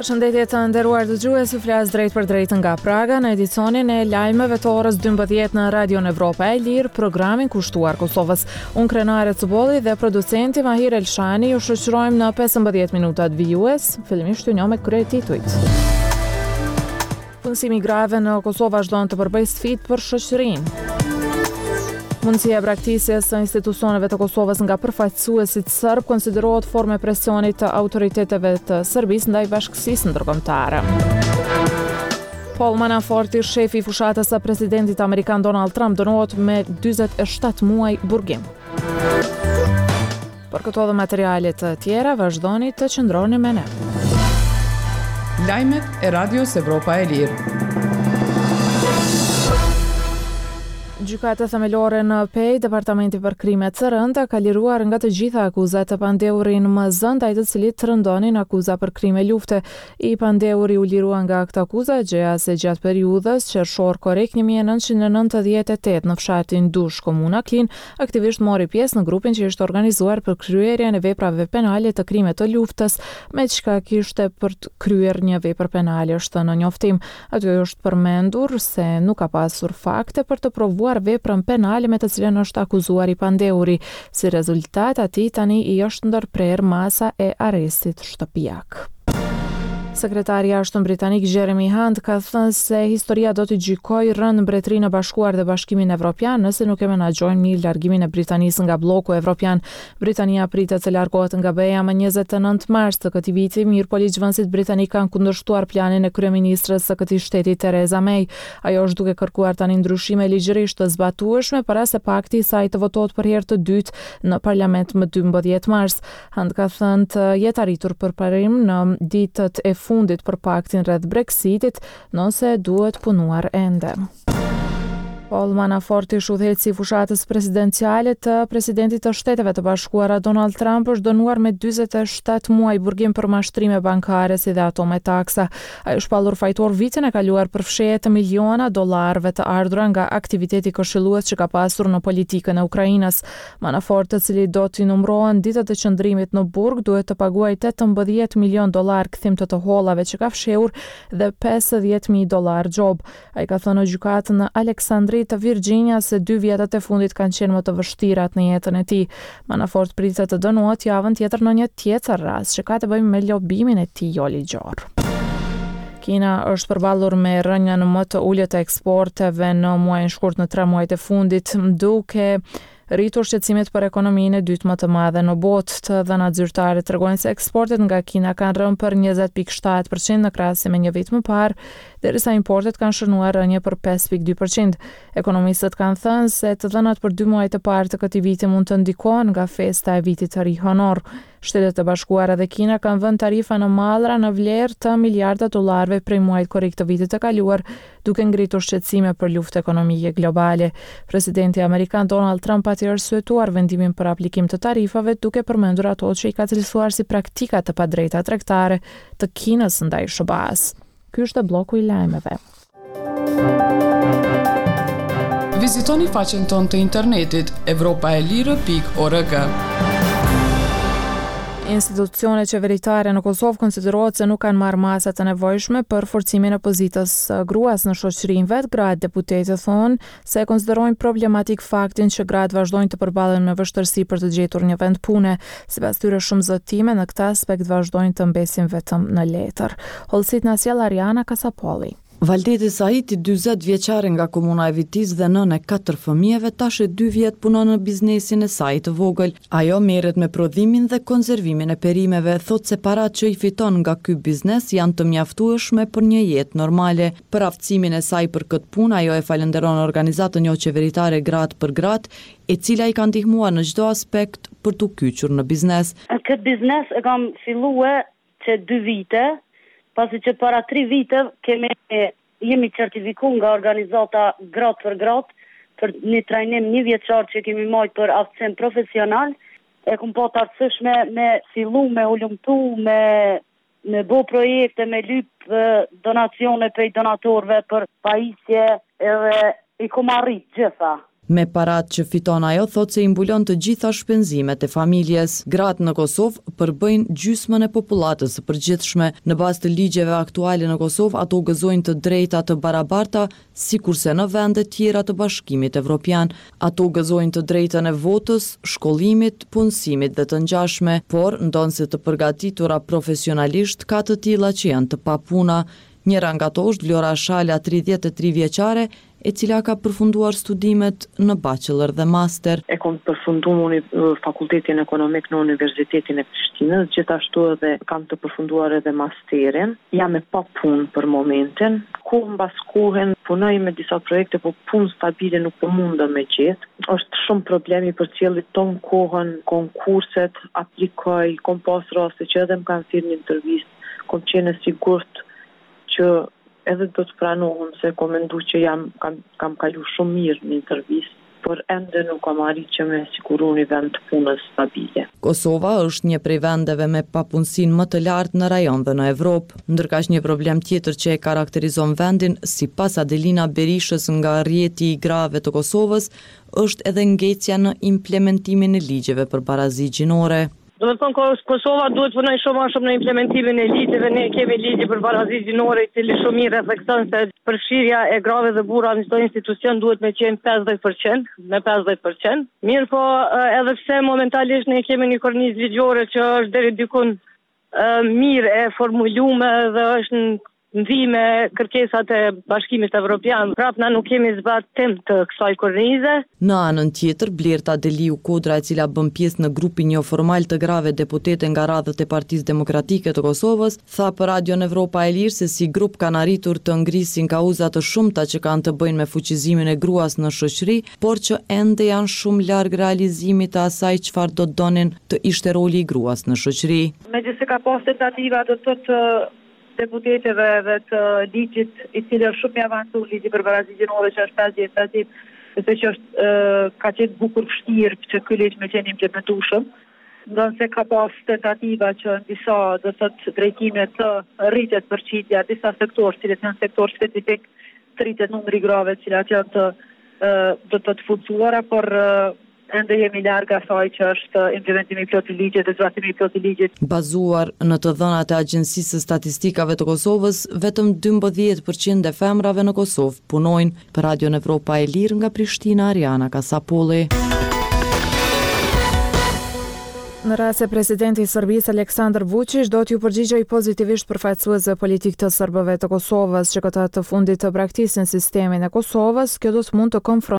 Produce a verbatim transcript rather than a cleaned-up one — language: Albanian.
Përshëndetje të nderuar dëgjues, flas drejt për drejt nga Praga në edicionin e lajmeve të orës dymbëdhjetë në Radion Evropa e Lirë, programin kushtuar Kosovës. Unë Krenare Cubolli dhe producenti Mahir Elshani ju shoqërojmë në pesëmbëdhjetë minutat vijues, fillimisht ju njoh me kryetitujt. Punësimi grave në Kosovë vazhdon të përbëjë sfidë për shoqërinë. Mundësia e braktisjes së institucioneve të Kosovës nga përfaqësuesit serb konsiderohet formë presioni të autoriteteve të Serbisë ndaj bashkësisë ndërkombëtare. Paul Manafort, shefi i fushatës së presidentit amerikan Donald Trump, dënohet me dyzet e shtatë muaj burgim. Për këto dhe materialet të tjera, vazhdoni të qëndroni me ne. Lajmet e Radios Evropa e Lirë. Gjykata themelore në Pej, Departamenti për krime të rënda, ka liruar nga të gjitha akuzat të Pandeurin më zënd, ai të cilit të rëndonin akuza për krime lufte. I Pandeuri u lirua nga këtë akuza, gjëja se gjatë periudhës qershor korrekt një mijë e nëntëqind e nëntëdhjetë e tetë në fshatin Dush, komuna Klin, aktivisht mori pjesë në grupin që ishte organizuar për kryerjen e veprave penale të krime të luftës, me çka kishte për të kryer një vepër penale është në njoftim. Aty është përmendur se nuk ka pasur fakte për të provuar veprën penale me të cilën është akuzuar i Pandeuri. Si rezultat, atij tani i është ndërprer masa e arrestit shtëpiak. Sekretari i Jashtëm britanik Jeremy Hunt ka thënë se historia do të gjykojë rënd Mbretërinë e Bashkuar dhe Bashkimin Evropian nëse nuk e menaxhojnë mirë largimin e Britanisë nga bloku evropian. Britania pritet të largohet nga B E A më njëzet e nëntë mars të këtij viti, mirë po ligjvënësit britanik kanë kundërshtuar planin e kryeministres së këtij shteti Theresa May. Ajo është duke kërkuar tani ndryshime ligjërisht të zbatueshme para se pakti i saj të votohet për herë të dytë në parlament më dymbëdhjetë mars. Hunt ka thënë të jetë arritur përparim në ditët e fundit për paktin rreth Brexitit, nëse duhet punuar ende. Paul Manafort, ish udhëheqësi i fushatës presidenciale të presidentit të Shteteve të Bashkuara Donald Trump, është dënuar me dyzet e shtatë muaj burgim për mashtrime bankare si dhe ato me taksa. Ai është shpallur fajtor vitin e kaluar për fshehje të miliona dollarëve të ardhura nga aktiviteti këshillues që ka pasur në politikën e Ukrainës. Manafort, i cili do t'i numërohen ditët e qëndrimit në burg, duhet të paguajë tetëmbëdhjetë milion dollar kthim të të hollave që ka fshehur dhe pesëdhjetë mijë dollar gjob. Ai ka thënë në gjykatën në Aleksandria të Virginia se dy vjetët e fundit kanë qenë më të vështirat në jetën e tij. Manafort pritet të dënohet javën tjetër në një tjetër rast që ka të bëjë me lobimin e tij jo ligjor. Kina është përballur me rënien më të ulët të eksporteve në muajin shkurt në tre muajt e fundit, duke rritur shqetësimet për ekonominë e dytë më të madhe në botë. Të dhënat zyrtare tregojnë se eksportet nga Kina kanë rënë për njëzet pikë shtatë përqind në krahasim me një vit më parë, derisa importet kanë shënuar rënje për pesë pikë dy përqind. Ekonomistët kanë thënë se të dhënat për dy muajt e parë të këtij viti mund të ndikohen nga festa e vitit të ri honor. Shtetet e Bashkuara dhe Kina kanë vënë tarifa në mallra në vlerë të miliarda dollarëve prej muajit korrekt të vitit të kaluar, duke ngritur shqetësime për luftë ekonomike globale. Presidenti amerikan Donald Trump pati arsyetuar vendimin për aplikim të tarifave, duke përmendur ato që i ka cilësuar si praktika të padrejta tregtare të Kinës ndaj S B A-s. Ky është bloku i lajmeve. Vizitoni faqen tonë të internetit evropaelire pikë org. Institucionet qeveritare në Kosovë konsiderohet se nuk kanë marrë masat të nevojshme për forcimin e pozitës gruas në shoqërinë vet. Gratë deputetë thonë se konsiderojnë problematik faktin që gratë vazhdojnë të përballen me vështirësi për të gjetur një vend pune. Sipas tyre, shumë zotime në këtë aspekt vazhdojnë të mbesin vetëm në letër. Hollësit na sjell Ariana Kasapolli. Valdeti Saiti, dyzet vjeçare nga komuna e Vitis dhe nën e katër fëmijëve, tash e dy vjet punon në biznesin e saj të vogël. Ajo merret me prodhimin dhe konservimin e perimeve, thot se parat që i fiton nga ky biznes janë të mjaftueshme për një jetë normale. Për aftësimin e saj për këtë punë, ajo e falenderon organizatën jo qeveritare Gratë për Gratë, e cila i ka ndihmuar në çdo aspekt për t'u kyçur në biznes. Këtë biznes e kam filluar që dy vite. Pasi që para tri vite kemi, jemi certifikuar nga organizata Gratë për Gratë për një trajnim një vjeçar që kemi marrë për aftësim profesional. E kum pa të arsyeshme me fillu, me ulumtu, me, me bo projekte, me lyp donacione prej donatorëve për pajisje edhe i kum arrit gjitha. Me parat që fiton ajo, thot se i mbulon të gjitha shpenzimet e familjes. Gratë në Kosovë përbëjnë gjysmën e popullatës së përgjithshme. Në bazë të ligjeve aktuale në Kosovë, ato gëzojnë të drejta të barabarta, sikurse në vende tjera të Bashkimit Evropian. Ato gëzojnë të drejtën e votës, shkollimit, punësimit dhe të ngjashme, por ndonse të përgatitura profesionalisht ka të tilla që janë të papuna. Njëra nga to është Vlora Shala, tridhjetë e tre vjeçare, e cila ka përfunduar studimet në bachelor dhe master. E kom përfunduar fakultetin ekonomik në Universitetin e Prishtinës, gjithashtu edhe kam të përfunduar edhe masterin. Jam e pa punë për momentin. Kohë mbas kohen punoj me disa projekte, po punë stabile nuk po mundem me gjetë. Është shumë problemi për cilët ton kohën, konkurset, aplikoj, kom pas raste që edhe më kanë thirrë një intervistë, kom qenë e sigurt që edhe do të pranohem se kom mendu që jam kam, kam kalu shumë mirë në intervistë, por ende nuk kam arrit që me siguru një vend të punës stabile. Kosova është një prej vendeve me papunësinë më të lartë në rajon dhe në Evropë, ndërkaq një problem tjetër që e karakterizon vendin, sipas Adelina Berishës nga rrjeti i grave të Kosovës, është edhe ngecja në implementimin e ligjeve për barazi gjinore. Do të thonë Kosova duhet punoj shumë më shumë në implementimin e ligjeve. Ne kemi ligje për barazi gjinore, i cili shumë mirë reflekton se përfshirja e grave dhe burra në çdo institucion duhet me qenë pesëdhjetë përqind, me pesëdhjetë përqind. Mirë po, edhe pse momentalisht ne kemi një kornizë ligjore që është deri dikun mirë e formuluar dhe është në me kërkesat e Bashkimit Evropian. Prap na nuk kemi zbatim të kësaj kornize. Në anën tjetër, Blerta Deliu Kodra, e cila bën pjesë në grupin jo formal të grave deputete nga radhët e Partisë Demokratike të Kosovës, tha për Radion Evropa e Lirë se si grup kanë arritur të ngrisin kauza të shumta që kanë të bëjnë me fuqizimin e gruas në shoqëri, por që ende janë shumë larg realizimit të asaj çfarë do të donin të ishte roli i gruas në shoqëri. Megjithëse ka pas tentativa do të thotë deputeteve dhe të ligjit i cili është shumë i avancuar, ligji për barazi gjinore që është pesëdhjetë pesëdhjetë, sepse që është e, ka qenë bukur vështirë që ky ligj me qenë implementueshëm, ndonse ka pas tentativa që në disa do të thotë drejtime të rritet përqindja disa sektorë, cilët janë sektor specifik, të rritet numri grave të cilat janë të e, do të të fuqësuara, por e, ende jemi larg asaj që është implementimi i plotë i ligjit dhe zbatimi i plotë i ligjit. Bazuar në të dhënat e Agjencisë së Statistikave të Kosovës, vetëm dymbëdhjetë përqind e femrave në Kosovë punojnë. Për Radion Evropa e Lirë nga Prishtina, Ariana Kasapolli. Në rast se presidenti i Serbisë Aleksandar Vučić do t'ju përgjigjej pozitivisht përfaqësuesve politik të serbëve të Kosovës që këta të fundit të braktisin sistemin e Kosovës, kjo do të mund të konfrontojë